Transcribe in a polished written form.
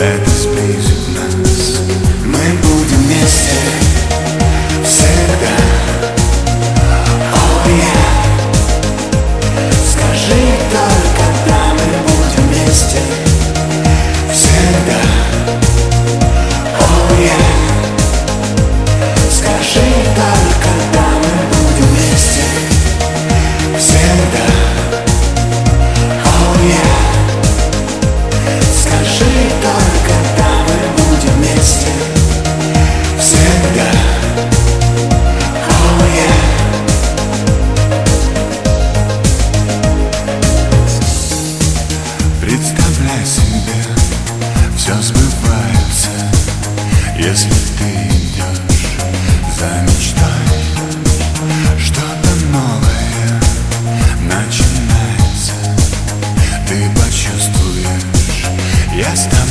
это сблизит нас. Мы будем вместе всегда. Oh yeah. Скажи только, когда мы будем вместе всегда. Oh yeah. Скажи только, когда мы будем вместе всегда. Oh yeah. Скажи только, когда мы будем вместе всегда. Oh yeah. Представляй себе, все сбывается, если ты идешь за мечтой. Что-то новое начинается, ты почувствуешь, я с тобой.